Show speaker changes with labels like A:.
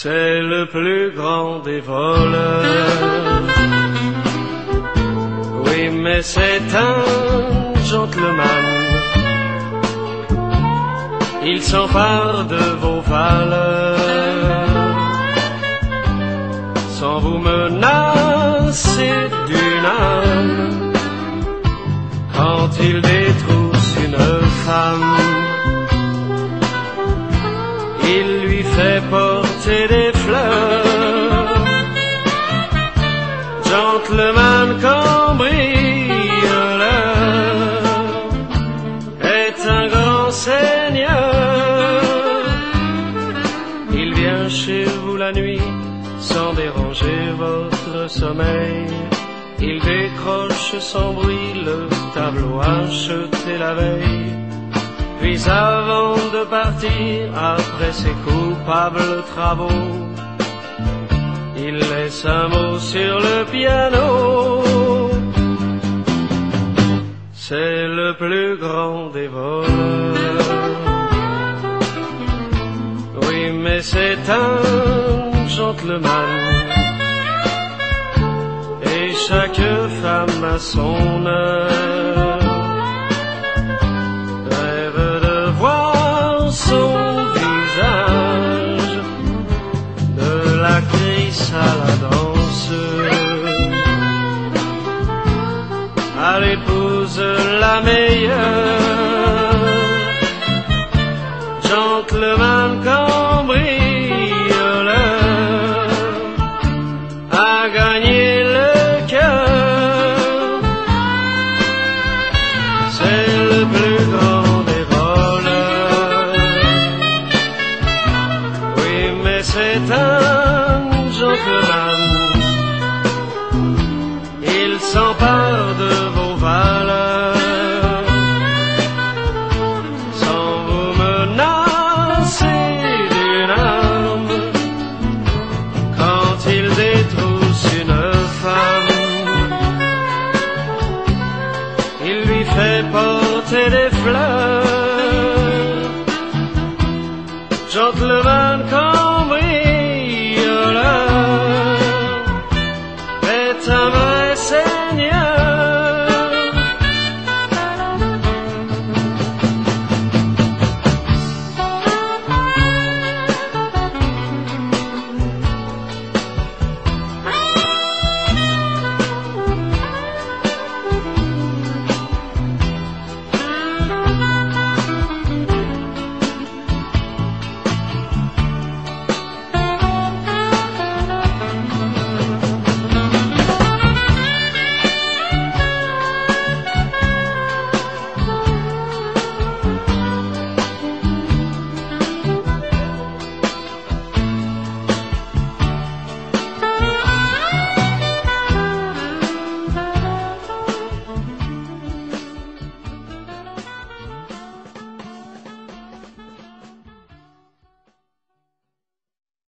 A: C'est le plus grand des voleurs. Oui, mais c'est un gentleman. Il s'empare de vos valeurs sans vous menacer d'une arme. Quand il détrousse une femme, il lui fait porter des fleurs. Gentleman cambrioleur est un grand seigneur. Il vient chez vous la nuit sans déranger votre sommeil. Il décroche sans bruit le tableau acheté la veille. Puis avant de partir, après ses coupables travaux, il laisse un mot sur le piano. C'est le plus grand des voleurs. Oui, mais c'est un gentleman. Et chaque femme a son heure. Son visage, de l'actrice à la danseuse, à l'épouse la meilleure. Gentleman cambrioleur a gagné le cœur. C'est le plus grand. C'est un gentleman. Il s'empare de vos valeurs sans vous menacer d'une arme. Quand il détrousse une femme, il lui fait porter des fleurs.